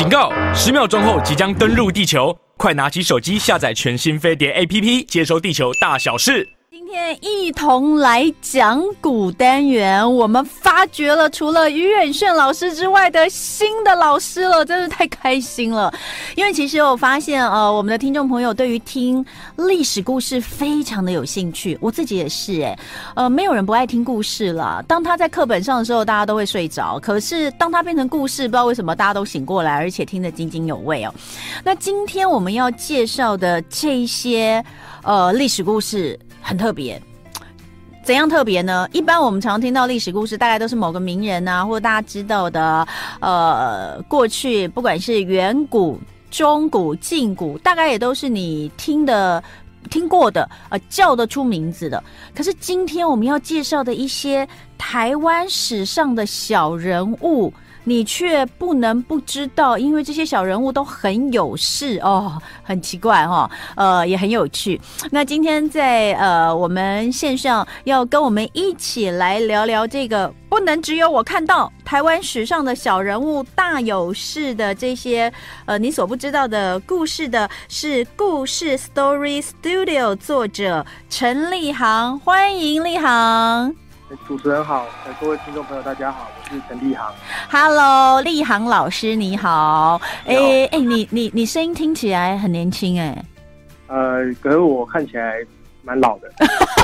警告！10秒钟后即将登陆地球，快拿起手机下载全新飞碟 APP， 接收地球大小事。 今天一同来讲古单元，我们发掘了除了于远炫老师之外的新的老师了，真是太开心了。因为其实我发现我们的听众朋友对于听历史故事非常的有兴趣，我自己也是没有人不爱听故事了。当他在课本上的时候大家都会睡着，可是当他变成故事，不知道为什么大家都醒过来，而且听得津津有味哦。那今天我们要介绍的这些历史故事很特别，怎样特别呢？一般我们常听到历史故事，大概都是某个名人啊，或者大家知道的，过去不管是远古、中古、近古，大概也都是你听过的，叫得出名字的。可是今天我们要介绍的一些台湾史上的小人物，你却不能不知道，因为这些小人物都很有事哦，很奇怪也很有趣。那今天在我们线上要跟我们一起来聊聊这个不能只有我看到台湾史上的小人物大有事的这些你所不知道的故事的，是故事 Story Studio 作者陈立航，欢迎立航。 主持人好，各位听众朋友大家好，我是陈立航。 Hello， 立航老师你好。你声音听起来很年轻可是我看起来蛮老的。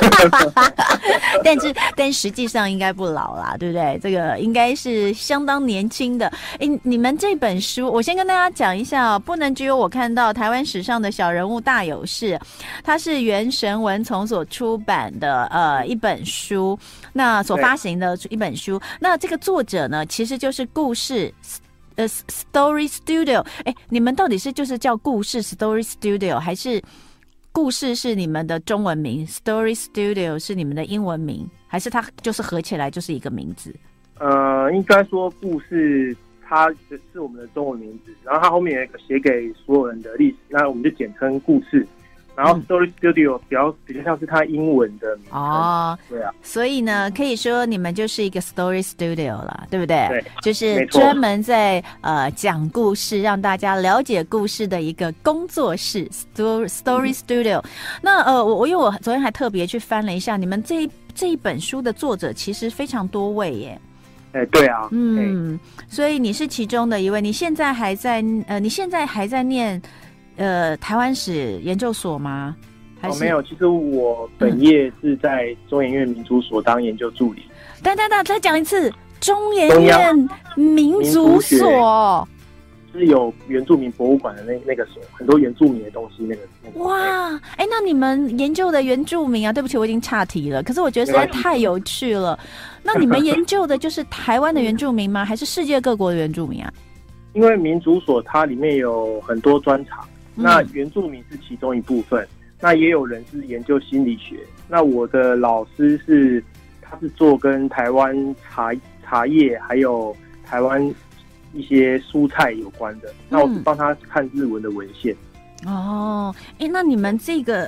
但实际上应该不老啦，对不对？这个应该是相当年轻的。你们这本书，我先跟大家讲一下不能只有我看到台湾史上的小人物大有事，它是原神文丛所出版的一本书，那所发行的一本书。那这个作者呢，其实就是故事Story Studio。你们到底是就是叫故事 Story Studio， 还是故事是你们的中文名 ，Story Studio 是你们的英文名，还是它就是合起来就是一个名字？ 应该说故事它是我们的中文名字，然后它后面有一个写给所有人的历史，那我们就简称故事。然后 Story Studio 比较像是它英文的名称。对啊。所以呢，可以说你们就是一个 Story Studio 了，对不对？ 对， 就是专门在讲故事，让大家了解故事的一个工作室 Story Studio。那因为我昨天还特别去翻了一下，你们这一本书的作者其实非常多位耶。 对啊。 所以你是其中的一位。你现在还在念台湾史研究所吗？还是没有，其实我本业是在中研院民族所当研究助理。 再讲一次，中研院民族所是有原住民博物馆的那个所，很多原住民的东西那个。 哇，那你们研究的原住民啊，对不起，我已经岔题了。可是我觉得实在太有趣了。那你们研究的就是台湾的原住民吗？还是世界各国的原住民啊？ 因为民族所它里面有很多专长。那原住民是其中一部分，那也有人是研究心理学。那我的老师他是做跟台湾茶叶还有台湾一些蔬菜有关的。那我是帮他看日文的文献。 那你们这个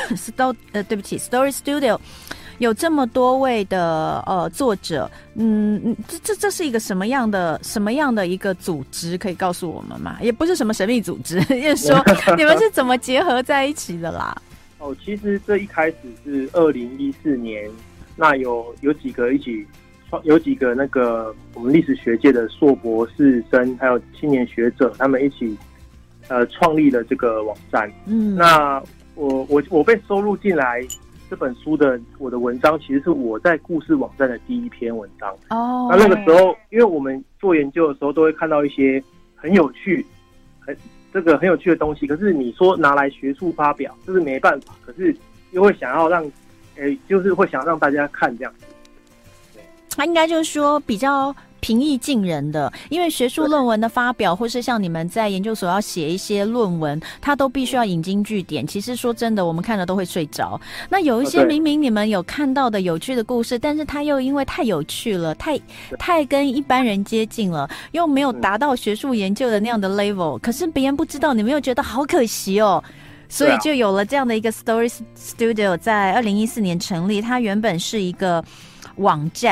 Story Studio 有这么多位的作者，这是一个什么样的一个组织，可以告诉我们吗？也不是什么神秘组织，就是说你们是怎么结合在一起的啦？ 其实这一开始是2014年，那有几个那个我们历史学界的硕博士生还有青年学者，他们一起创立了这个网站。那我被收录进来。这本书的我的文章其实是我在故事网站的第一篇文章。那个时候，因为我们做研究的时候都会看到一些很有趣的东西，可是你说拿来学术发表，就是没办法。可是又会想要就是会想让大家看这样子。对， 他应该就是说比较平易近人的，因为学术论文的发表，或是像你们在研究所要写一些论文，它都必须要引经据典。其实说真的，我们看了都会睡着。那有一些明明你们有看到的有趣的故事，但是它又因为太有趣了，太跟一般人接近了，又没有达到学术研究的那样的 level，可是别人不知道，你们又觉得好可惜哦。所以就有了这样的一个 Story Studio， 在2014年成立。它原本是一个网站，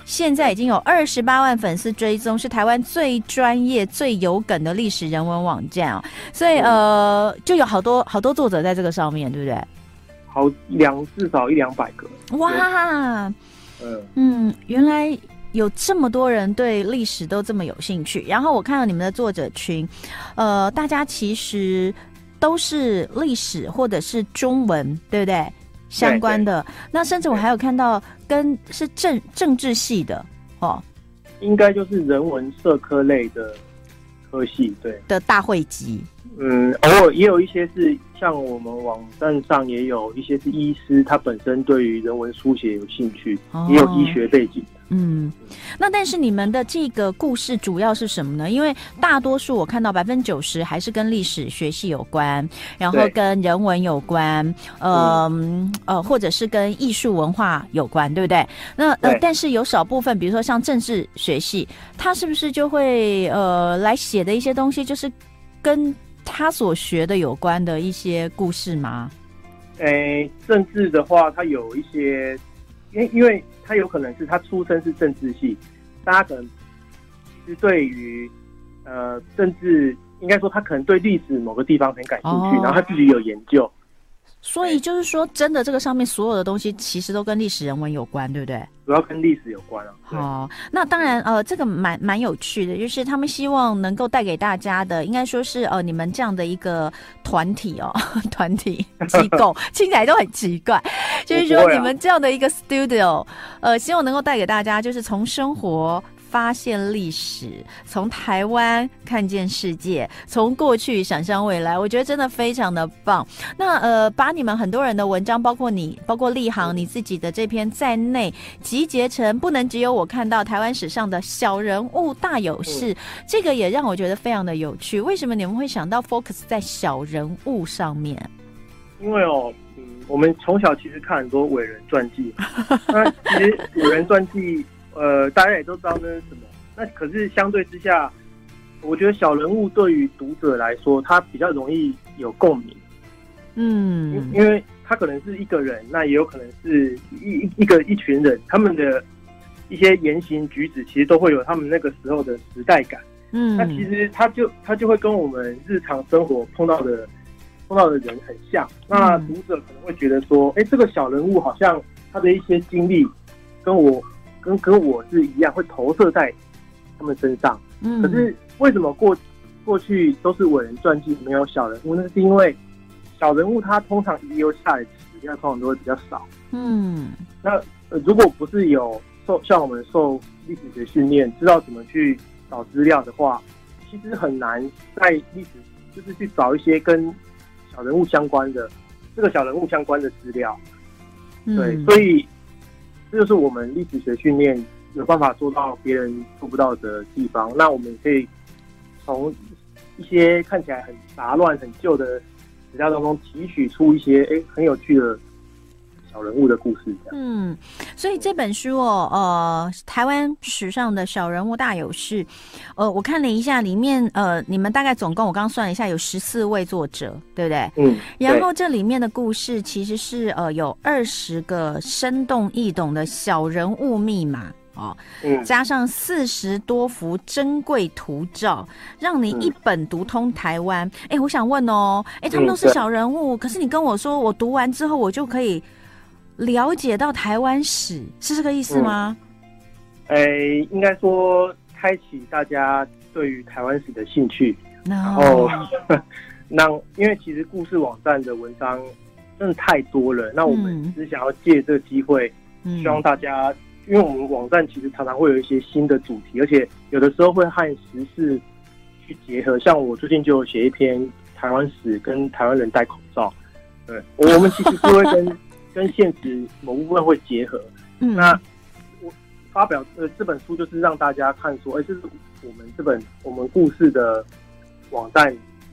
现在已经有28万粉丝追踪，是台湾最专业、最有梗的历史人文网站哦。所以就有好多作者在这个上面，对不对？ 至少100-200个。 哇，原来有这么多人对历史都这么有兴趣。然后我看到你们的作者群，大家其实都是历史或者是中文，对不对？相关的。那甚至我还有看到是政治系的哦， 应该就是人文社科类的科系，对的大汇集。 偶尔也有一些是像我们网站上也有一些是医师，他本身对于人文书写有兴趣，也有医学背景的。 那但是你们的这个故事主要是什么呢？因为大多数我看到90%还是跟历史学系有关，然后跟人文有关，或者是跟艺术文化有关，对不对？那但是有少部分，比如说像政治学系，他是不是就会来写的一些东西，就是跟他所学的有关的一些故事吗？ 政治的话，它有一些，因为他有可能是他出身是政治系，大家可能其实对于政治，应该说他可能对历史某个地方很感兴趣，然后他自己有研究。 所以就是说，真的这个上面所有的东西其实都跟历史人文有关，对不对？ 主要跟历史有关啊。 那当然，这个蛮有趣的，就是他们希望能够带给大家的，应该说是你们这样的一个团体团体机构，听起来都很奇怪。就是说，你们这样的一个 studio，希望能够带给大家，就是从生活发现历史，从台湾看见世界，从过去想象未来，我觉得真的非常的棒。那把你们很多人的文章，包括立行你自己的这篇在内，集结成不能只有我看到台湾史上的小人物大有事，这个也让我觉得非常的有趣。为什么你们会想到 focus 在小人物上面？ 因为我们从小其实看很多伟人传记，那其实伟人传记。大家也都知道那是什么。那可是相对之下，我觉得小人物对于读者来说，他比较容易有共鸣。因为他可能是一个人，那也有可能是一群人，他们的一些言行举止，其实都会有他们那个时候的时代感。那其实他就会跟我们日常生活碰到的人很像。那读者可能会觉得说，这个小人物好像他的一些经历跟我是一样，会投射在他们身上。可是为什么过去都是伟人传记，没有小人物？那是因为小人物他通常遗留下来的史料通常都会比较少。那如果不是有像我们受历史学训练，知道怎么去找资料的话，其实很难在历史就是去找一些跟小人物相关的资料。对，所以这就是我们历史学训练有办法做到别人做不到的地方。那我们可以从一些看起来很杂乱、很旧的史料当中提取出一些很有趣的小人物的故事。 所以这本书台湾史上的小人物大有事，我看了一下，里面你们大概总共我刚刚算了一下，有14位作者，对不对？然后这里面的故事其实是有20个生动易懂的小人物密码。加上40多幅珍贵图照，让你一本读通台湾。我想问他们都是小人物，可是你跟我说，我读完之后我就可以了解到台湾史，是这个意思吗？ 应该说开启大家对于台湾史的兴趣，然后因为其实故事网站的文章真的太多了，那我们只想要借这个机会，希望大家。因为我们网站其实常常会有一些新的主题，而且有的时候会和时事去结合。像我最近就有写一篇台湾史跟台湾人戴口罩，对，我们其实是会跟现实某部分会结合。那我发表这本书就是让大家看说，这是我们故事的网站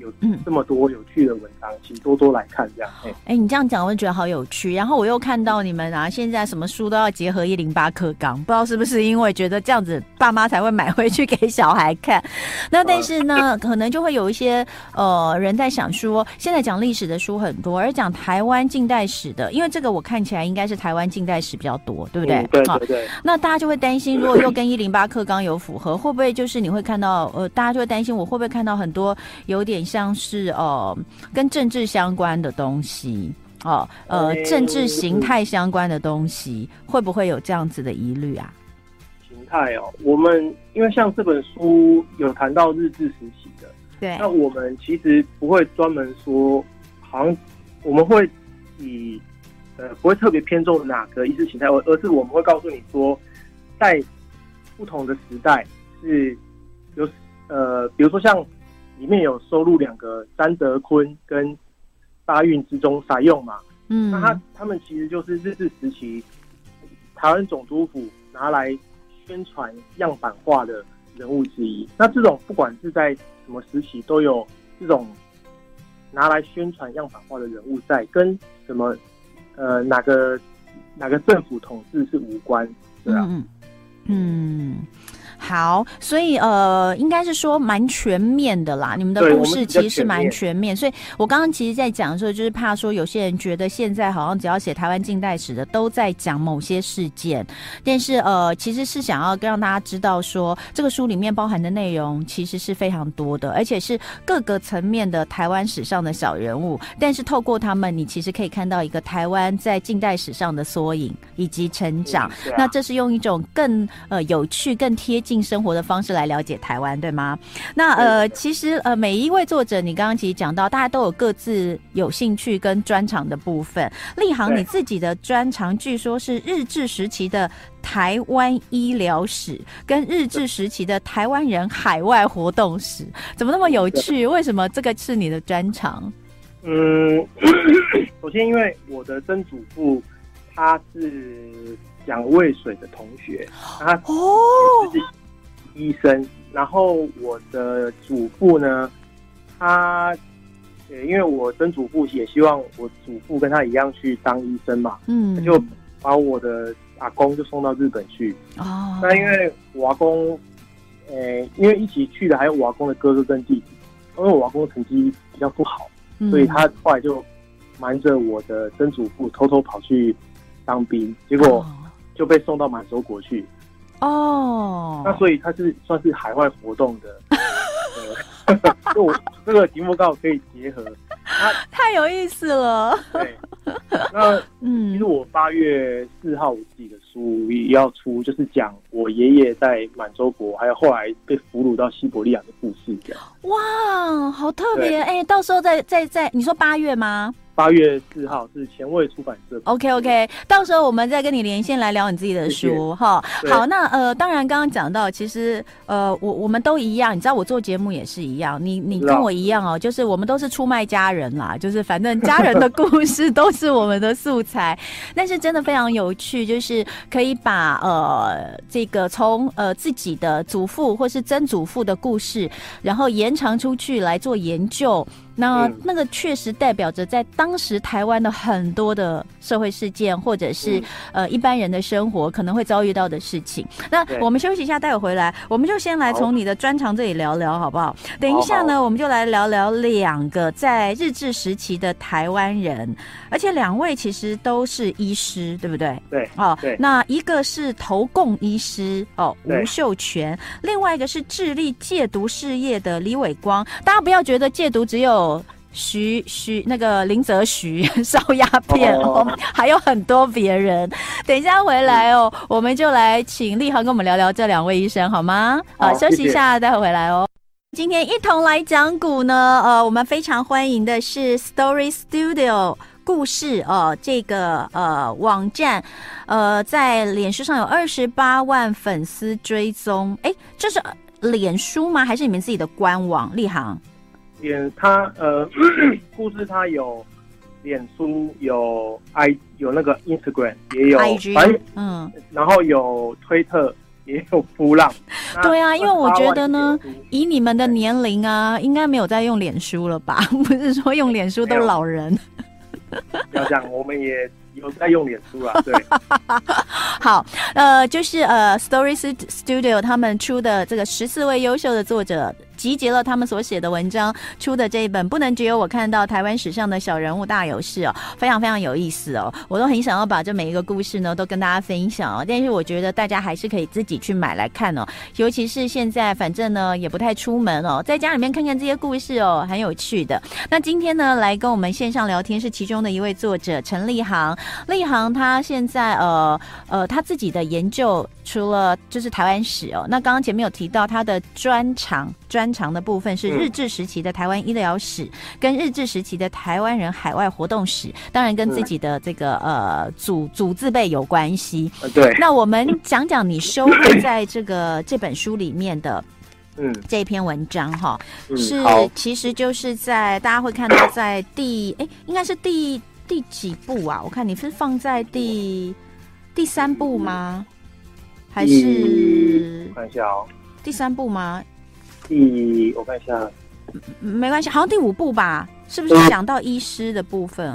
有这么多有趣的文章，请多多来看这样。 你这样讲我就觉得好有趣。然后我又看到你们现在什么书都要结合108课纲，不知道是不是因为觉得这样子爸妈才会买回去给小孩看。那但是呢，可能就会有一些人在想说，现在讲历史的书很多，而讲台湾近代史的，因为这个我看起来应该是台湾近代史比较多，对不对？ 对对对。 那大家就会担心，如果又跟108课纲有符合，会不会就是你会看到大家就会担心我会不会看到很多有点像是跟政治相关的东西政治形态相关的东西，会不会有这样子的疑虑啊？ 形态我们因为像这本书有谈到日治时期的， 对， 那我们其实不会专门说，好像我们会以不会特别偏重哪个意识形态，而是我们会告诉你说，在不同的时代是有比如说像里面有收录2个詹德坤跟沙运之中撒用嘛，那他们其实就是日治时期台湾总督府拿来宣传样板化的人物之一。那这种不管是在什么时期都有这种拿来宣传样板化的人物在，跟什么哪个政府统治是无关，对啊。 好，所以应该是说蛮全面的啦，你们的故事其实是蛮全面，所以我刚刚其实在讲的时候，就是怕说有些人觉得现在好像只要写台湾近代史的都在讲某些事件，但是其实是想要让大家知道说，这个书里面包含的内容其实是非常多的，而且是各个层面的台湾史上的小人物，但是透过他们，你其实可以看到一个台湾在近代史上的缩影以及成长。那这是用一种更有趣、更贴近生活的方式来了解台湾，对吗？那其实每一位作者，你刚刚其实讲到，大家都有各自有兴趣跟专长的部分。立航，你自己的专长据说是日治时期的台湾医疗史跟日治时期的台湾人海外活动史，怎么那么有趣？为什么这个是你的专长？ 首先因为我的曾祖父他是蒋渭水的同学，他是医生，然后我的祖父呢，他因为我曾祖父也希望我祖父跟他一样去当医生嘛，他就把我的阿公就送到日本去。那因为我阿公，因为一起去的还有我阿公的哥哥跟弟弟，因为我阿公成绩比较不好，所以他后来就瞒着我的曾祖父偷偷跑去当兵，结果就被送到满洲国去。那所以他是算是海外活动的，就我这个题目刚好可以结合， 太有意思了。 对，那其实我8月4号我自己的书也要出，就是讲我爷爷在满洲国，还有后来被俘虏到西伯利亚的故事，这样。 哇，好特别！到时候再，你说8月吗 ？8月4号是前卫出版社。 OK， 到时候我们再跟你连线来聊你自己的书哈。好，那当然刚刚讲到，其实我们都一样，你知道我做节目也是一样，你跟我一样就是我们都是出卖家人啦，就是反正家人的故事都是我们的素材，但是真的非常有趣，就是可以把这个从自己的祖父或是曾祖父的故事，然后延长出去来做研究。那个确实代表着在当时台湾的很多的社会事件，或者是一般人的生活可能会遭遇到的事情。那我们休息一下，待会回来我们就先来从你的专长这里聊聊好不好？等一下呢，我们就来聊聊2个在日治时期的台湾人，而且2位其实都是医师，对不对？ 对。对。 那一个是投共医师吴秀全，另外一个是致力戒毒事业的李伟光。大家不要觉得戒毒只有那个林则徐烧鸦片还有很多别人。等一下回来我们就来请立航跟我们聊聊这2位医生好吗？休息一下，待会回来今天一同来讲古呢，我们非常欢迎的是 Story Studio 故事这个网站，在脸书上有28万粉丝追踪。这是脸书吗？还是你们自己的官网？立航？ 他故事他有脸书，有那个 Instagram， 也有 IG， 然后有推特， 也有噗浪。 对啊，因为我觉得呢，以你们的年龄啊，应该没有在用脸书了吧？不是说用脸书都老人。 不要这样，我们也有在用脸书啦。对， 好，就是 Story Studio 他们出的这个14位优秀的作者，集结了他们所写的文章出的这一本《不能只有我看到台湾史上的小人物大有事》哦，非常非常有意思哦，我都很想要把这每一个故事呢都跟大家分享哦，但是我觉得大家还是可以自己去买来看哦，尤其是现在反正呢也不太出门哦，在家里面看看这些故事哦，很有趣的。那今天呢来跟我们线上聊天是其中的一位作者陈立航，立航他现在他自己的研究除了就是台湾史哦，那刚刚前面有提到他的专长的部分是日治时期的台湾医疗史，跟日治时期的台湾人海外活动史，当然跟自己的这个祖字辈有关系。 对， 那我们讲讲你收录在这本书里面的。这篇文章哈，是其实就是在大家会看到在应该是第几部啊？我看你是放在第3部吗？还是我看一下哦， 第3部吗？ 我看一下， 没关系，好像第5部吧？是不是讲到医师的部分？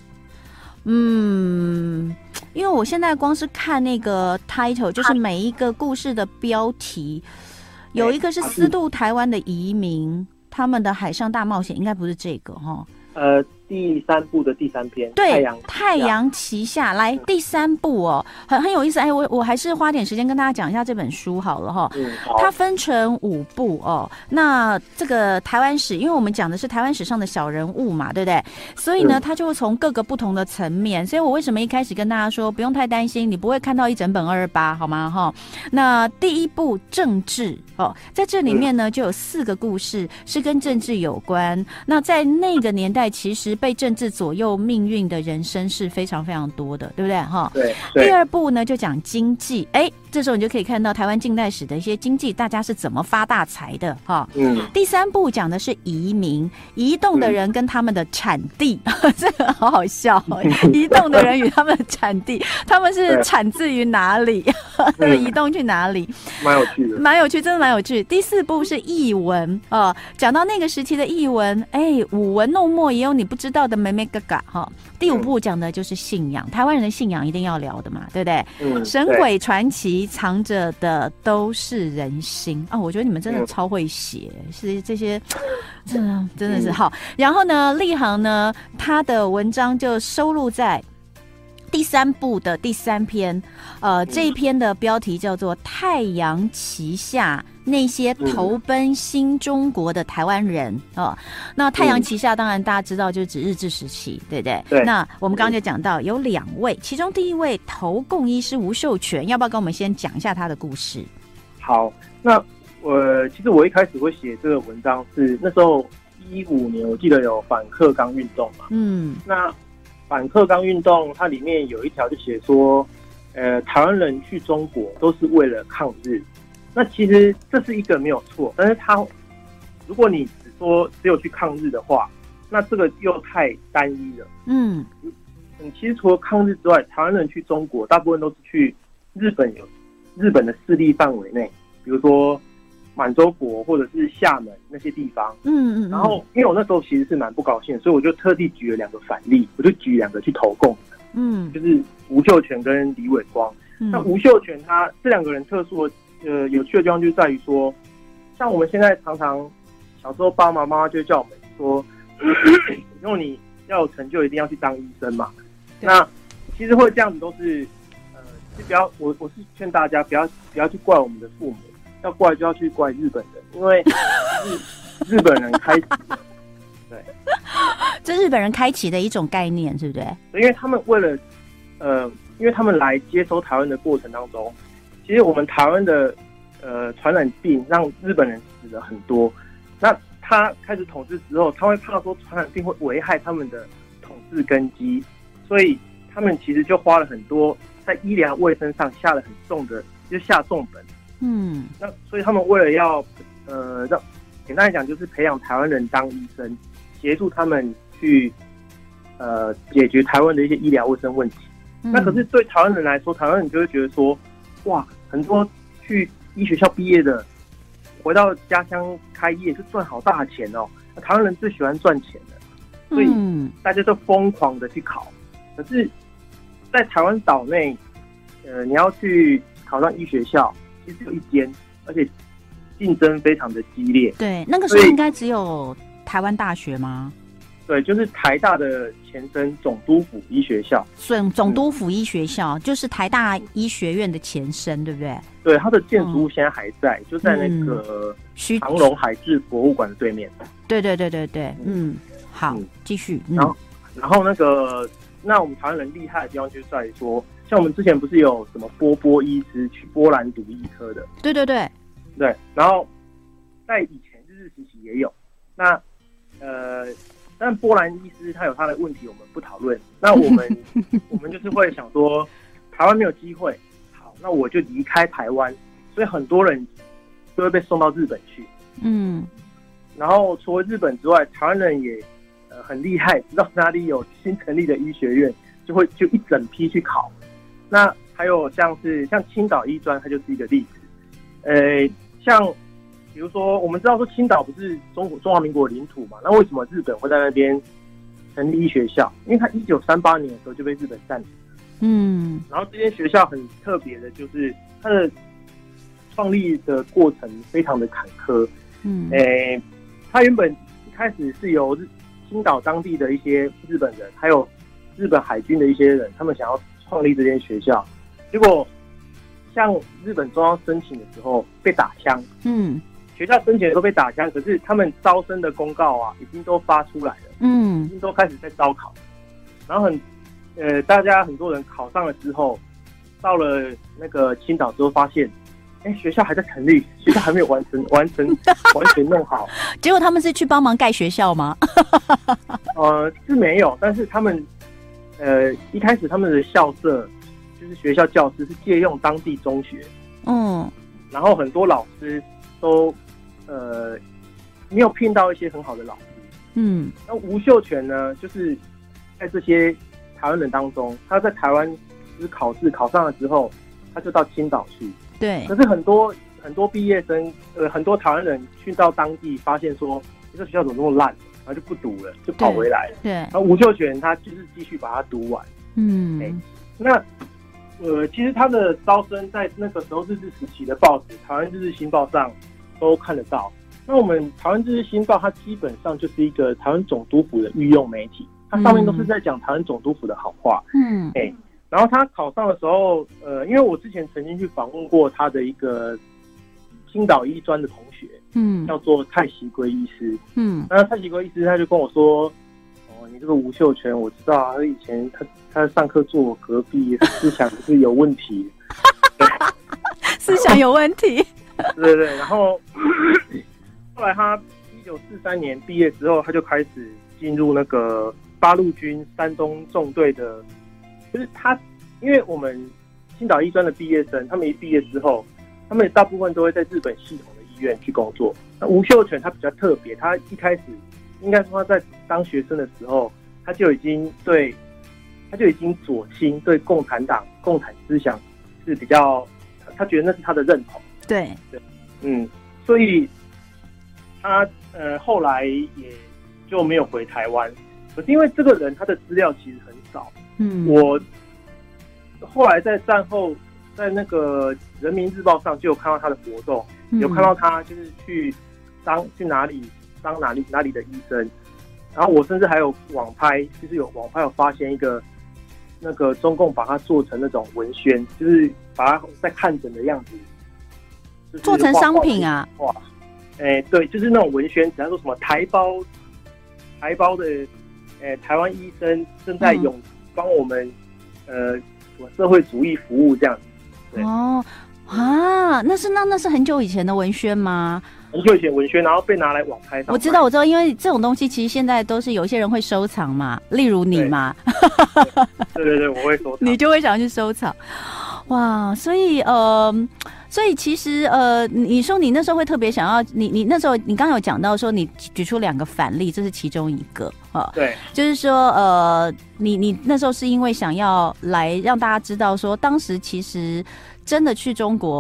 因为我现在光是看那个 title， 就是每一个故事的标题。有一个是私渡台湾的移民，他们的海上大冒险，应该不是这个哈。 第3部的第3篇， 对，太阳旗下来第3部哦，很有意思。我还是花点时间跟大家讲一下这本书好了哈。它分成5部哦。那这个台湾史，因为我们讲的是台湾史上的小人物嘛，对不对？所以呢，它就会从各个不同的层面。所以我为什么一开始跟大家说不用太担心，你不会看到一整本228好吗？哈。那第1部政治哦，在这里面呢就有4个故事是跟政治有关。那在那个年代，其实被政治左右命运的人生是非常非常多的，对不对哈？ 对。 第2部呢就讲经济，这时候你就可以看到台湾近代史的一些经济，大家是怎么发大财的哈。第3部讲的是移民，移动的人跟他们的产地，这个好好笑哦。移动的人与他们的产地，他们是产自于哪里？他们移动去哪里？ 蛮有趣的， 蛮有趣，真的蛮有趣。第4部是译文，讲到那个时期的译文，舞文弄墨也有你不知道的眉眉角角哈。第5部讲的就是信仰，台湾人的信仰一定要聊的嘛，对不对？神鬼传奇藏着的都是人心啊！我觉得你们真的超会写，是这些真的是好。然后呢，立航呢，他的文章就收录在第3部的第3篇，这一篇的标题叫做《太阳旗下那些投奔新中国的台湾人》那太阳旗下当然大家知道就是指日治时期，对不对？ 对。 那我们刚刚就讲到有2位，其中第1位投共医师吴秀全，要不要跟我们先讲一下他的故事？ 好，那其实我一开始会写这个文章是那时候15年，我记得有反课纲运动嘛。那反课纲运动它里面有一条就写说，台湾人去中国都是为了抗日。那其实这是一个没有错，但是如果你只有去抗日的话，那这个又太单一了。其实除了抗日之外，台湾人去中国大部分都是去日本的势力范围内，比如说满洲国或者是厦门那些地方。然后因为我那时候其实是蛮不高兴，所以我就特地举了2个反例，我就举2个去投共的。就是吴秀全跟李伟光。那吴秀全他这2个人特殊的有趣的地方就在于说，像我们现在常常小时候爸爸妈妈就叫我们说，以后你要有成就一定要去当医生嘛。那其实会这样子都是就不要我是劝大家不要去怪我们的父母，要怪就要去怪日本人，因为日本人开启的。对， 这日本人开启的一种概念，是不是？ 因为他们为了因为他们来接收台湾的过程当中，其实我们台湾的传染病让日本人死了很多。那他开始统治之后，他会怕说传染病会危害他们的统治根基，所以他们其实就花了很多在医疗卫生上下了很重的，就下重本。那所以他们为了要让简单来讲就是培养台湾人当医生，协助他们去解决台湾的一些医疗卫生问题。那可是对台湾人来说，台湾人就会觉得说，哇，很多去医学校毕业的，回到家乡开业就赚好大的钱哦。台湾人最喜欢赚钱的，所以大家都疯狂的去考。可是，在台湾岛内，你要去考上医学校，其实有一间，而且竞争非常的激烈。 对，那个时候应该只有台湾大学吗？ 对，就是台大的前身总督府医学校。 总督府医学校就是台大医学院的前身，对不对？ 对，它的建筑物现在还在，就在那个长荣海事博物馆的对面。对， 好，继续。 然后那我们台湾人厉害的地方就是在于说，像我们之前不是有什么波医师去波兰读医科的？对，然后在以前日治时期也有。那但波兰医师他有他的问题，我们不讨论。那我们就是会想说，台湾没有机会，好，那我就离开台湾。所以很多人就会被送到日本去。然后除了日本之外，台湾人也很厉害，知道哪里有新成立的医学院，就一整批去考。那还有像青岛医专，它就是一个例子。像比如说，我们知道说青岛不是中华民国领土嘛？那为什么日本会在那边成立医学校？因为它1938年的时候就被日本占领。然后这间学校很特别的，就是它的创立的过程非常的坎坷。它原本一开始是由青岛当地的一些日本人，还有日本海军的一些人，他们想要创立这间学校，结果向日本中央申请的时候被打枪。学校申请的时候被打枪，可是他们招生的公告啊，已经都发出来了，已经都开始在招考。然后大家很多人考上了之后，到了那个青岛之后发现，学校还在成立，学校还没有完全弄好。 结果他们是去帮忙盖学校吗？ 是没有，但是他们一开始他们的校舍就是学校教师是借用当地中学，然后很多老师都没有聘到一些很好的老师。那吴秀全呢，就是在这些台湾人当中，他在台湾就是考试考上了之后，他就到青岛去。 对， 可是很多毕业生，很多台湾人去到当地，发现说这个学校怎么那么烂，然后就不读了，就跑回来了。 对， 然后吴秀全他就是继续把它读完。那其实他的招生在那个时候日治时期的报纸《台湾日日新报》上都看得到。那我们《台湾日日新报》它基本上就是一个台湾总督府的御用媒体，它上面都是在讲台湾总督府的好话。然后他考上的时候，因为我之前曾经去访问过他的一个青岛医专的同学，叫做蔡习圭医师。那蔡习圭医师他就跟我说，你这个吴秀全，我知道啊，他以前他上课坐我隔壁，思想是有问题。 思想有问题。 对，然后后来他1943年毕业之后，他就开始进入那个八路军山东纵队的，就是他，因为我们青岛医专的毕业生，他们一毕业之后，他们大部分都会在日本系统的医院去工作。那吴秀全他比较特别，他一开始应该说他在当学生的时候，他就已经左倾，对共产党、共产思想是比较，他觉得那是他的认同。 对， 所以他后来也就没有回台湾。可是因为这个人他的资料其实很少，我后来在战后在那个《人民日报》上就有看到他的活动，有看到他就是去哪里当哪里的医生，然后我甚至还有网拍，就是有网拍有发现一个那个中共把它做成那种文宣，就是把它在看诊的样子，就是、 做成商品啊！ 哇，对，就是那种文宣，只要说什么台胞的，台湾医生正在帮我们什么社会主义服务这样子。对那是很久以前的文宣吗？ 很久以前文宣，然后被拿来网拍上。 我知道，因为这种东西其实现在都是有一些人会收藏嘛，例如你嘛。 对，我会收藏。 你就会想要去收藏，哇！所以其实你说你那时候会特别想要，你那时候你刚刚有讲到说你举出2个反例，这是其中一个啊。 对， 就是说你那时候是因为想要来让大家知道说，当时其实真的去中国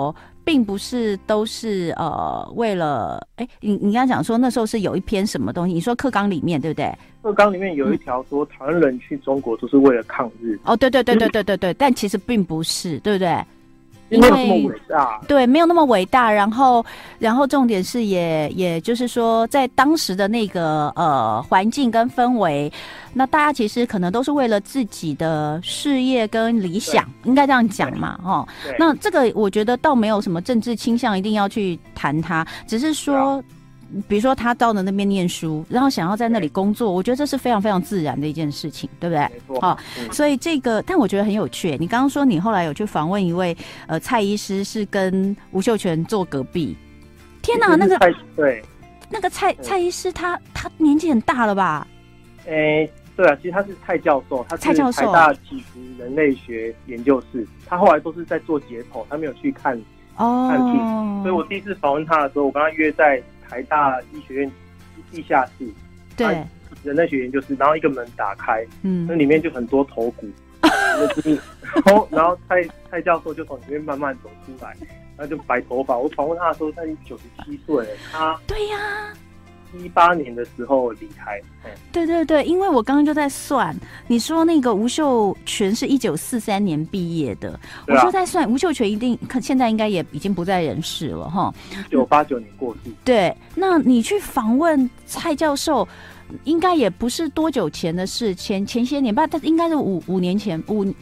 并不是都是为了你刚刚讲说那时候是有一篇什么东西，你说课纲里面对不对？ 课纲里面有一条说台湾人去中国都是为了抗日。 哦，对，但其实并不是，对不对？ 因为没有那么伟大， 对，没有那么伟大。然后重点是也就是说，在当时的那个环境跟氛围，那大家其实可能都是为了自己的事业跟理想，应该这样讲嘛，哦。那这个我觉得倒没有什么政治倾向，一定要去谈它，只是说。比如说他到了那边念书，然后想要在那里工作，我觉得这是非常非常自然的一件事情，对不对？ 没错。 所以这个，但我觉得很有趣。你刚刚说你后来有去访问一位蔡医师，是跟吴秀全坐隔壁。天哪，那个对， 那个蔡医师他年纪很大了吧？ 对啊，其实他是蔡教授，他是台大体质人类学研究室，他后来都是在做解剖，他没有去看体质。所以我第一次访问他的时候，我跟他约在台大医学院地下室， 对， 人类学研究室，然后一个门打开，那里面就很多头骨，然后蔡教授就从里面慢慢走出来，然后就白头发。我访问他的时候，他已经97岁了，他对呀 ，18年的时候离开。 对，因为我刚刚就在算，你说那个吴秀全是1943年毕业的，我就在算吴秀全一定现在应该也已经不在人世了哈。 1989年过世。对， 那你去访问蔡教授，应该也不是多久前的事，前些年吧，但应该是五年前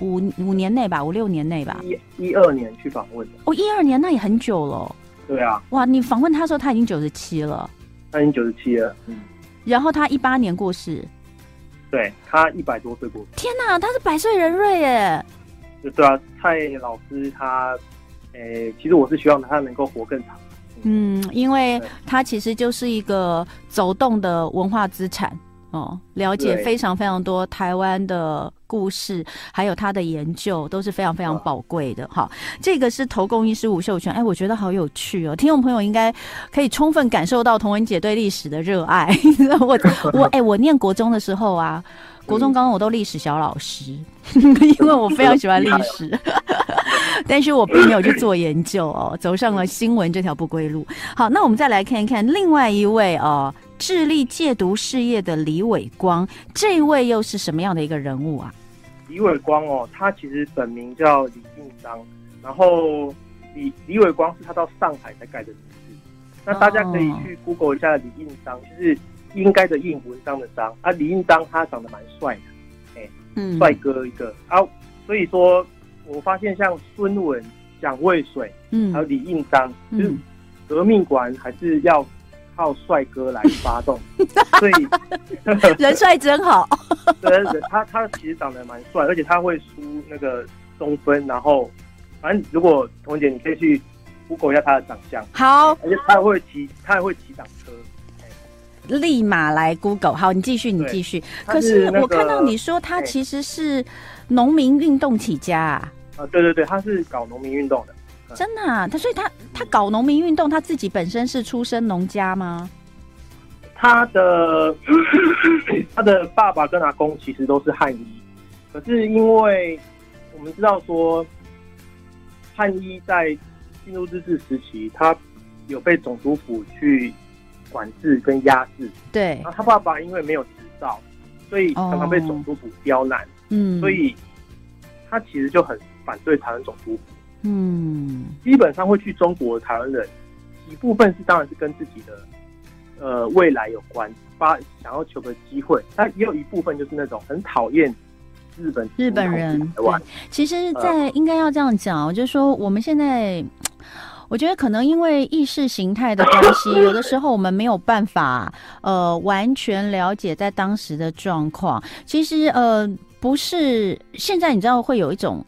，5年内吧，5-6年内吧。 12年去访问的。 哦，12年那也很久了。 对啊。哇， 你访问他的时候他已经97了。 他已经97了， 然后他18年过世， 对，他100多岁过世。 天哪，他是百岁人瑞耶！ 对啊，蔡老师他，其实我是希望他能够活更长。 因为他其实就是一个走动的文化资产哦，了解非常非常多台湾的故事，还有他的研究都是非常非常宝贵的。好，这个是投共医师吴秀全，我觉得好有趣哦，听众朋友应该可以充分感受到童文姐对历史的热爱。我念国中的时候啊，国中刚刚我都历史小老师，因为我非常喜欢历史。但是我并没有去做研究哦，走上了新闻这条不归路。好，那我们再来看一看另外一位致力戒毒事业的李伟光，这位又是什么样的一个人物啊？ 李伟光他其实本名叫李应章，然后李伟光是他到上海才改的名字。那大家可以去 Google 一下李应章，就是应该的应，文章的章啊。李应章他长得蛮帅的，帅哥一个啊。所以说我发现像孙文、蒋渭水，还有李应章，就是革命馆还是要靠帅哥来发动，所以人帅真好。 对，他其实长得蛮帅，而且他会梳那个中分，然后反正如果童姐你可以去 Google 一下他的长相， 好， 而且他还会骑挡车。 立马来 Google。 好，你继续。可是我看到你说他其实是农民运动起家对，他是搞农民运动的。 真的啊？所以他搞农民运动，他自己本身是出身农家吗？ 他的爸爸跟阿公其实都是汉医，可是因为我们知道说汉医在进入日治时期，他有被总督府去管制跟压制。对。然后他爸爸因为没有执照，所以常常被总督府刁难。所以他其实就很反对台湾总督府。基本上会去中国的台湾人，一部分是当然是跟自己的未来有关，想要求个机会，但也有一部分就是那种很讨厌日本人。 其实应该要这样讲，就是说我们现在我觉得可能因为意识形态的关系，有的时候我们没有办法完全了解在当时的状况。其实不是现在你知道会有一种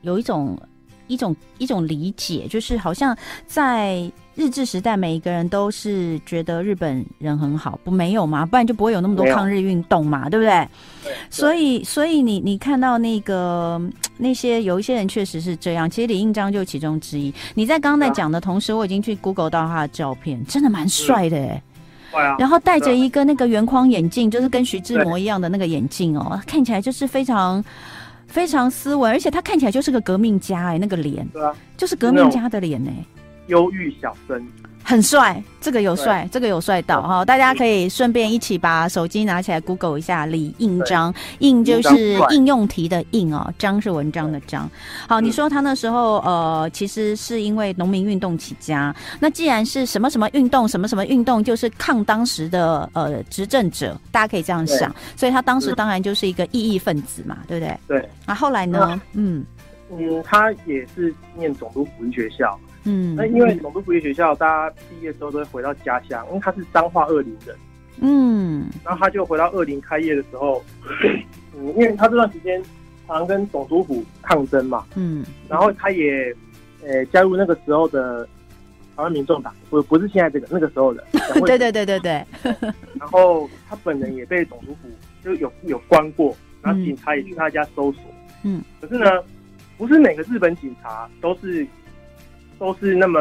理解，就是好像在日治时代每一个人都是觉得日本人很好，没有嘛？不然就不会有那么多抗日运动嘛，对不对？所以你看到那些有一些人确实是这样，其实李应章就其中之一。你在刚才讲的同时，我已经去 Google 到他的照片，真的蛮帅的然后戴着一个那个圆框眼镜，就是跟徐志摩一样的那个眼镜看起来就是非常非常斯文，而且他看起来就是个革命家那个脸，就是革命家的脸忧郁小生。 很帅，这个有帅，这个有帅到哈！大家可以顺便一起把手机拿起来 Google 一下李应章，应就是应用题的应哦，章是文章的章。好，你说他那时候其实是因为农民运动起家，那既然是什么什么运动，什么什么运动，就是抗当时的执政者，大家可以这样想，所以他当时当然就是一个异议分子嘛，对不对？ 对。 那后来呢？ 他也是念总督府医学校。那因为总督府医学校，大家毕业之后都会回到家乡，因为他是彰化20人。然后他就回到20开业的时候，因为他这段时间常跟总督府抗争嘛。然后他也加入那个时候的台湾民众党，不是现在这个，那个时候的。对。然后他本人也被总督府就有关过，然后警察也去他家搜索。可是呢，不是每个日本警察都是那么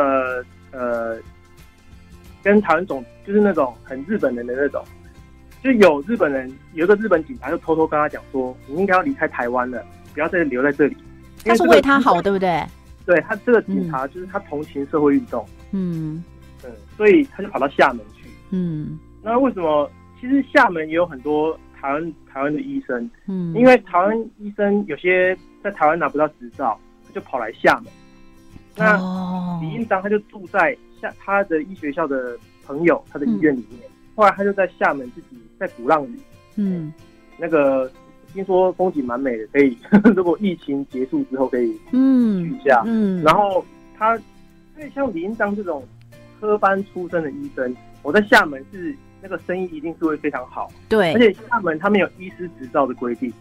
跟台湾就是那种很日本人的那种，就有一个日本警察就偷偷跟他讲说，你应该要离开台湾了，不要再留在这里。 他是为他好，对不对？ 对，他这个警察就是他同情社会运动。所以他就跑到厦门去。那为什么？其实厦门也有很多台湾的医生。因为台湾医生有些在台湾拿不到执照，他就跑来厦门。那李应章他就住在他的医学校的朋友他的医院里面。后来他就在厦门自己在鼓浪屿，那个听说风景蛮美的，可以如果疫情结束之后可以去一下。然后他因为像李应章这种科班出身的医生，我在厦门是那个生意一定是会非常好。对，而且厦门他们有医师执照的规定。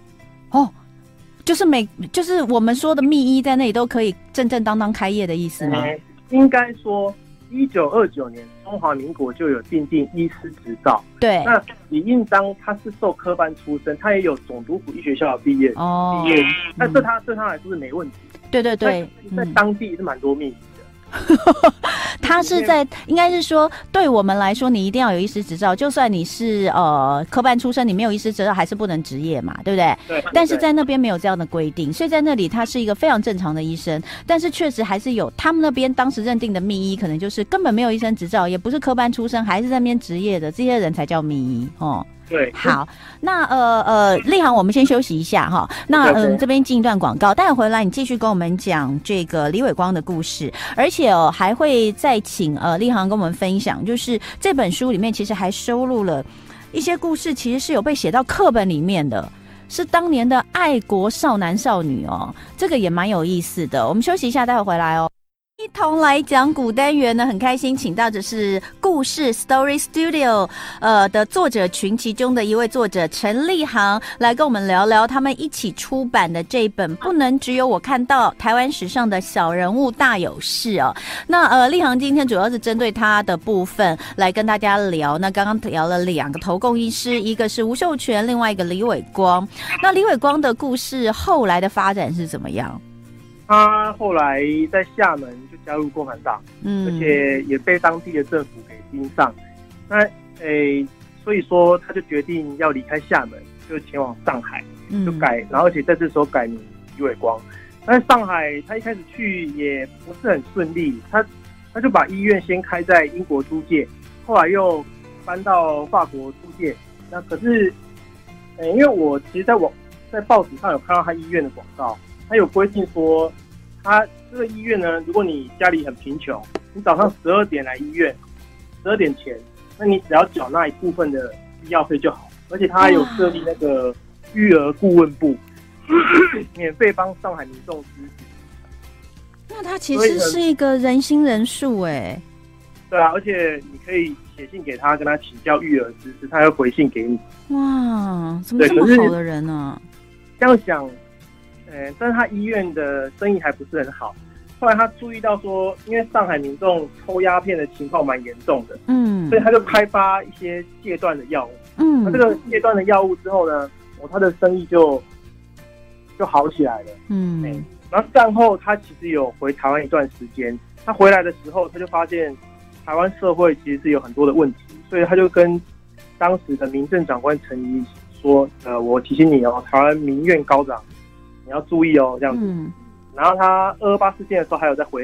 就是我们说的密医在那里都可以正正当当开业的意思吗？ 应该说1929年中华民国就有订定医师执照。对，那李应章他是受科班出身，他也有总督府医学校的毕业，那对他来说是没问题。对，在当地是蛮多密医的。 他是在应该是说，对我们来说，你一定要有医师执照，就算你是科班出身，你没有医师执照还是不能执业嘛，对不对？对。但是在那边没有这样的规定，所以在那里他是一个非常正常的医生，但是确实还是有他们那边当时认定的密医，可能就是根本没有医生执照，也不是科班出身，还是在那边执业的这些人才叫密医哦。对，好，那立航，我们先休息一下哈。那这边进一段广告，待会回来你继续跟我们讲这个李伟光的故事，而且还会再请立航跟我们分享，就是这本书里面其实还收录了一些故事，其实是有被写到课本里面的，是当年的爱国少男少女哦，这个也蛮有意思的。我们休息一下，待会回来哦。一同来讲古单元呢，很开心请到的是故事 Story Studio 的作者群其中的一位作者陈立航，来跟我们聊聊他们一起出版的这本不能只有我看到台湾史上的小人物大有事哦。那立航今天主要是针对他的部分来跟大家聊。那刚刚聊了2个投共医师，一个是吴秀全，另外一个李伟光。那李伟光的故事后来的发展是怎么样？ 他后来在厦门就加入共产党，而且也被当地的政府给盯上。那所以说他就决定要离开厦门，就前往上海，就改，然后而且在这时候改名李伟光。但是上海他一开始去也不是很顺利，他就把医院先开在英国租界，后来又搬到法国租界。那可是，因为我其实在报纸上有看到他医院的广告。他有规定说，他这个医院呢，如果你家里很贫穷，你早上12点来医院，12点前，那你只要缴纳一部分的医药费就好。而且他还有设立那个育儿顾问部，免费帮上海民众咨询。 那他其实是一个人心仁术哎。 对啊，而且你可以写信给他，跟他请教育儿知识，他会回信给你。 哇，怎么这么好的人呢？ 这样想。但是他医院的生意还不是很好。后来他注意到说，因为上海民众抽鸦片的情况蛮严重的，所以他就开发一些戒断的药物。那这个戒断的药物之后呢，他的生意就好起来了。然后战后他其实有回台湾一段时间，他回来的时候他就发现台湾社会其实是有很多的问题，所以他就跟当时的民政长官陈仪说，我提醒你哦，台湾民怨高涨。你要注意哦，这样子。然后他228事件的时候还有再回来，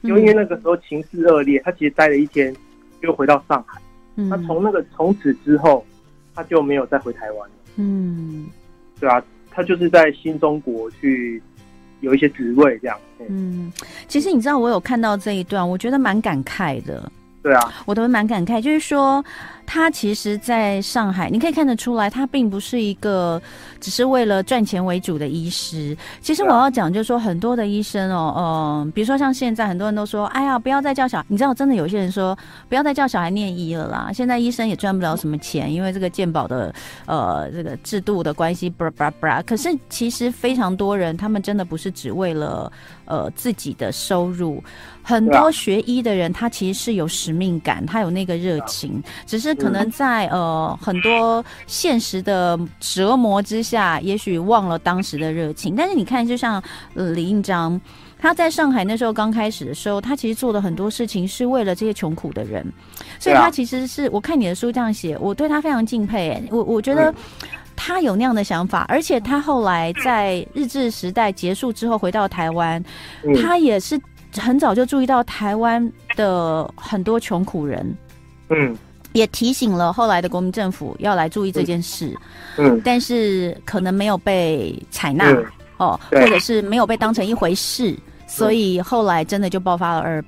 就因为那个时候情势恶劣，他其实待了1天就回到上海。那从此之后，他就没有再回台湾了。对啊，他就是在新中国去有一些职位这样。 其实你知道我有看到这一段，我觉得蛮感慨的。 对啊， 我都蛮感慨，就是说他其实在上海，你可以看得出来，他并不是一个只是为了赚钱为主的医师。其实我要讲，就是说很多的医生比如说像现在很多人都说，哎呀，不要再叫小孩，你知道，真的有些人说不要再叫小孩念医了啦。现在医生也赚不了什么钱，因为这个健保的这个制度的关系，可是其实非常多人，他们真的不是只为了自己的收入。很多学医的人，他其实是有使命感，他有那个热情，只是可能在很多现实的折磨之下，也许忘了当时的热情。但是你看，就像李应章，他在上海那时候刚开始的时候，他其实做的很多事情是为了这些穷苦的人，所以他其实是我看你的书这样写，我对他非常敬佩。我觉得他有那样的想法，而且他后来在日治时代结束之后回到台湾，他也是很早就注意到台湾的很多穷苦人，也提醒了后来的国民政府要来注意这件事，但是可能没有被采纳，或者是没有被当成一回事，所以后来真的就爆发了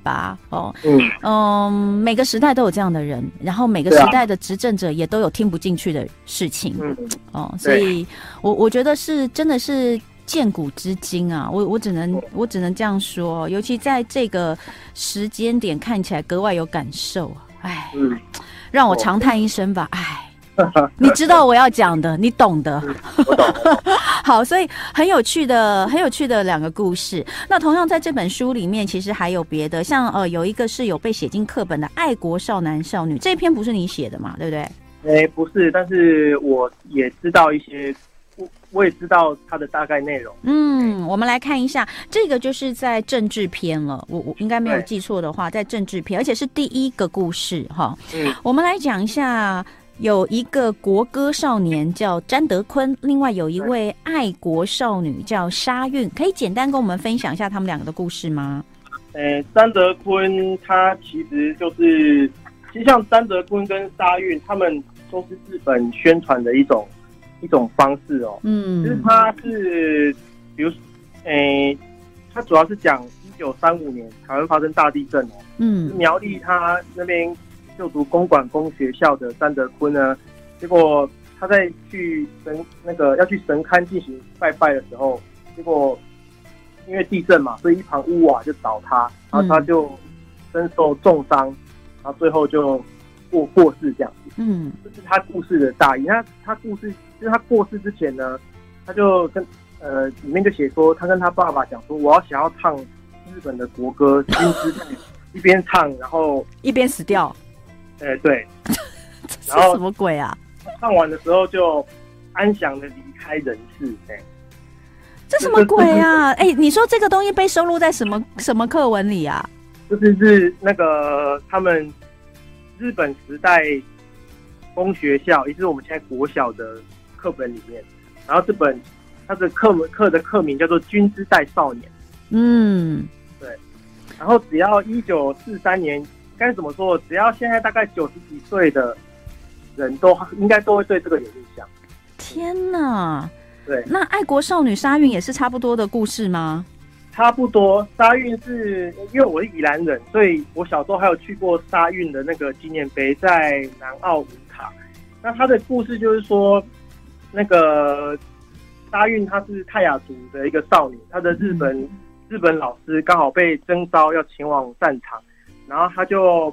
228。每个时代都有这样的人，然后每个时代的执政者也都有听不进去的事情，所以我觉得是真的是见古知今啊，我只能这样说，尤其在这个时间点看起来格外有感受啊，让我长叹一声吧，你知道我要讲的，你懂的。 我懂。 好，所以很有趣的2个故事。那同样在这本书里面，其实还有别的，像有一个是有被写进课本的《爱国少男少女》，这篇不是你写的嘛，对不对？ 不是，但是我也知道一些。我也知道它的大概内容。 我们来看一下，这个就是在政治篇了。我应该没有记错的话，在政治篇，而且是第1个故事哈。我们来讲一下，有一个国歌少年叫詹德坤，另外有一位爱国少女叫沙韵，可以简单跟我们分享一下他们2个的故事吗？ 詹德坤他其实像詹德坤跟沙韵，他们都是日本宣传的一种方式就是他是，比如，他主要是讲1935年台湾发生大地震苗栗他那边就读公馆公学校的詹德坤呢，结果他在要去神龛进行拜拜的时候，结果因为地震嘛，所以一旁屋瓦就倒塌，然后他就身受重伤，然后最后就过世这样子。这是他故事的大意。他故事就是他过世之前呢，他就跟里面就写说，他跟他爸爸讲说，我想要唱日本的国歌《金枝》，一边唱然后一边死掉。对。然后什么鬼啊？唱完的时候就安详的离开人世。 这什么鬼啊？你说这个东西被收录在什么课文里啊？ 就是那个他们日本时代公学校，也就是我们现在国小的课本里面，然后这本它的课的课名叫做《君之代少年》。对。然后只要1943年，该怎么说？只要现在大概90几岁的人应该都会对这个有印象。 天哪！ 对。 那爱国少女沙韵也是差不多的故事吗？ 差不多。沙韵是因为我是宜兰人，所以我小时候还有去过沙韵的那个纪念碑，在南澳五塔。那他的故事就是说，那个沙韵她是泰雅族的一个少女，她的日本老师刚好被征召要前往战场，然后她就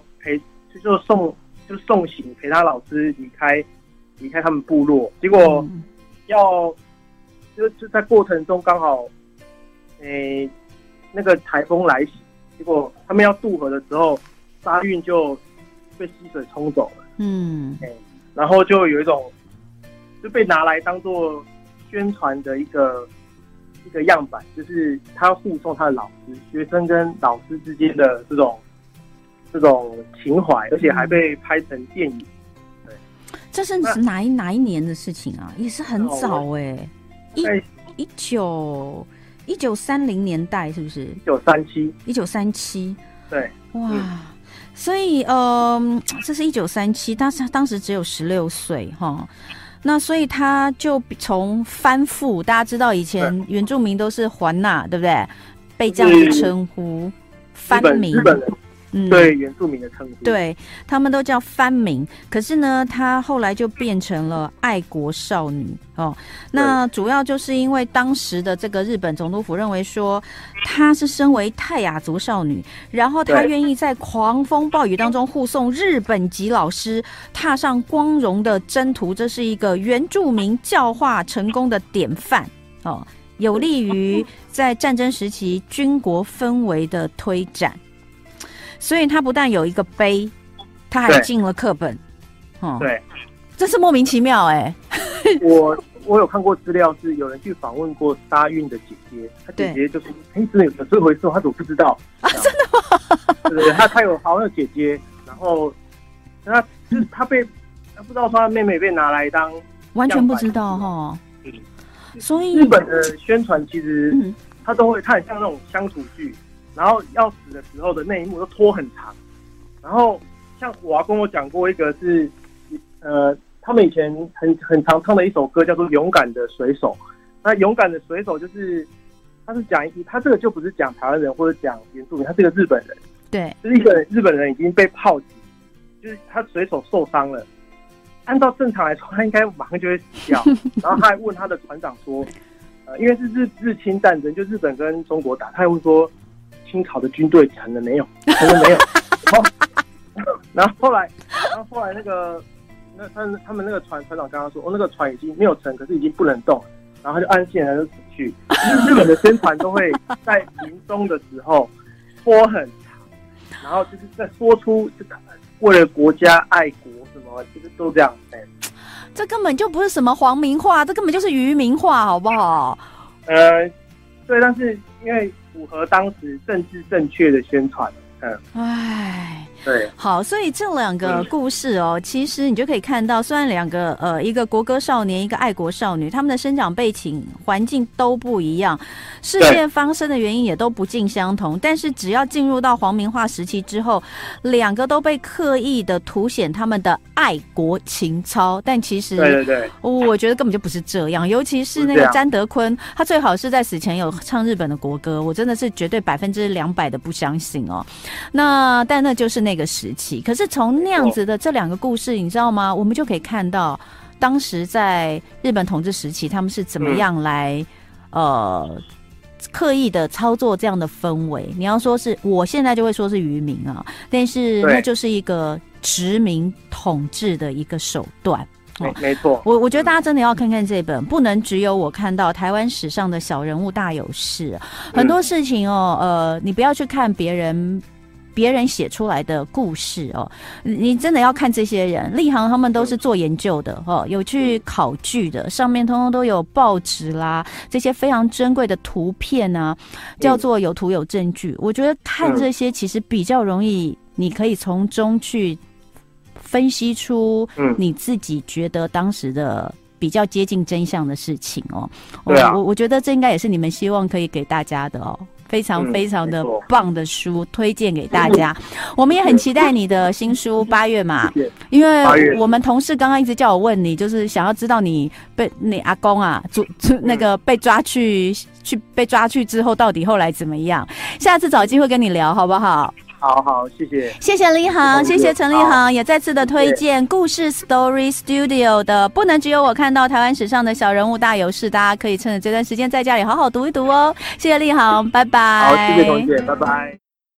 送行陪她老师离开他们部落，结果就在过程中刚好那个台风来袭，结果他们要渡河的时候，沙韵就被溪水冲走了。然后就有一种就被拿来当做宣传的一个样板，就是他护送他的老师，学生跟老师之间的这种情怀，而且还被拍成电影。对， 这是哪一年的事情啊？也是很早1930年代是不是？1937。 对， 哇，所以这是1937，他当时只有16岁哈。那所以他就从番父，大家知道以前原住民都是还纳，对不对？被这样子称呼，番民。 日本人对原住民的称呼， 对，他们都叫番民。可是呢，他后来就变成了爱国少女哦。那主要就是因为当时的这个日本总督府认为说，她是身为泰雅族少女，然后她愿意在狂风暴雨当中护送日本籍老师踏上光荣的征途，这是一个原住民教化成功的典范哦，有利于在战争时期军国氛围的推展。所以他不但有一个碑，他还进了课本。 对， 这是莫名其妙哎、欸。 我有看过资料，是有人去访问过沙韵的姐姐，她姐姐就说：“真的有这回事，她怎么不知道？” 啊，真的吗？ 对，她有好像有姐姐，然后她被不知道说她妹妹被拿来当， 完全不知道哈。所以日本的宣传其实它都会，它很像那种乡土剧。然后要死的时候的那一幕都拖很长，然后像我跟我讲过一个是，他们以前很常唱的一首歌叫做《勇敢的水手》。那勇敢的水手就是他是讲他这个就不是讲台湾人或者讲原住民，他是个日本人， 对， 就是一个日本人已经被炮击，就是他水手受伤了，按照正常来说他应该马上就会死掉，然后他还问他的船长说，因为是日清战争，就日本跟中国打，他还问说。清朝的军队成了没有？成了没有？然后后来那个他们那个船长刚刚说，那个船已经没有沉，可是已经不能动了，然后他就安心的就死去。日本的宣传都会在临终的时候拖很长，然后就是在说出为了国家爱国什么，就是都这样。 这根本就不是什么皇民化，这根本就是渔民化，好不好？ 对，但是因为符合当时政治正确的宣传， 哎， 对， 好，所以这两个故事哦，其实你就可以看到，虽然两个一个国歌少年，一个爱国少女，他们的生长背景环境都不一样，事件发生的原因也都不尽相同，但是只要进入到皇民化时期之后，两个都被刻意的凸显他们的爱国情操，但其实对， 我觉得根本就不是这样，尤其是那个詹德坤，他最好是在死前有唱日本的国歌，我真的是绝对200%的不相信哦。但那就是那个时期，可是从那样子的这两个故事，你知道吗？我们就可以看到当时在日本统治时期，他们是怎么样来刻意的操作这样的氛围。你要说是我现在就会说是渔民啊，但是那就是一个殖民统治的一个手段。 没错， 我觉得大家真的要看看这本，不能只有我看到台湾史上的小人物大有事，很多事情你不要去看别人写出来的故事哦，你真的要看这些人，立行他们都是做研究的哦，有去考据的，上面通通都有报纸啦，这些非常珍贵的图片啊，叫做有图有证据。我觉得看这些其实比较容易，你可以从中去分析出你自己觉得当时的比较接近真相的事情哦。我觉得这应该也是你们希望可以给大家的哦。非常非常的棒的书，推荐给大家。我们也很期待你的新书8月嘛，因为我们同事刚刚一直叫我问你，就是想要知道你阿公啊，那个被抓去之后，到底后来怎么样？下次找机会跟你聊，好不好？ 好，谢谢立行，谢谢陈立行，也再次的推荐故事 Story Studio 的不能只有我看到台湾史上的小人物大有事，大家可以趁着这段时间在家里好好读一读哦。谢谢立行，拜拜。 好，谢谢童姐，拜拜。